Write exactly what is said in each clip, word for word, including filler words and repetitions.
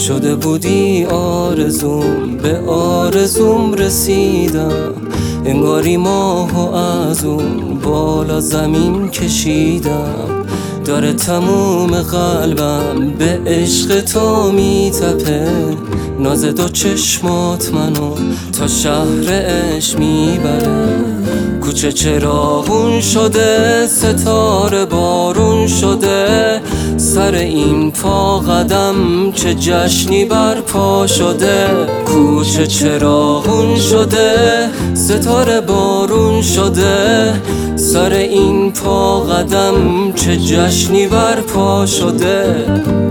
شده بودی آرزوم، به آرزوم رسیدم. انگاری ماهو از اون بالا زمین کشیدم. داره تموم قلبم به عشق تو میتپه. ناز دو چشمات منو تا شهر عشق میبره. کوچه چراغون شده، ستاره بارون شده. سر این پا قدم چه جشنی برپا شده. کوچه چراغون شده، ستاره بارون شده. سر این پا قدم چه جشنی برپا شده.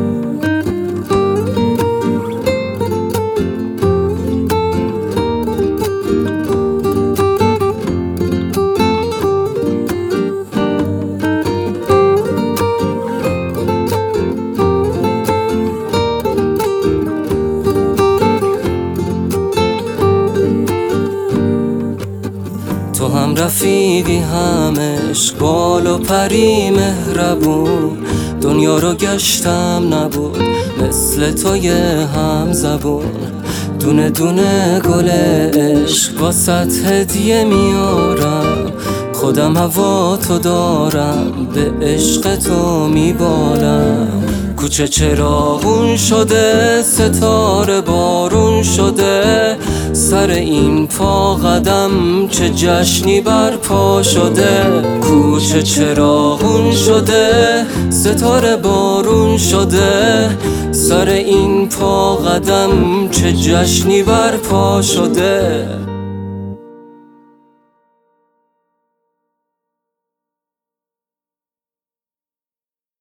تو هم رفیقی هم عشق، بال و پری مهربون. دنیا رو گشتم نبود مثل توی هم زبون. دونه دونه گل عشق واسط هدیه میارم. خودم هوا تو دارم، به عشق تو میبالم. کوچه چراغون شده، ستاره بارون شده. سر این پا قدم چه جشنی برپا شده. کوچه چراغون شده، ستاره بارون شده. سر این پا قدم چه جشنی برپا شده.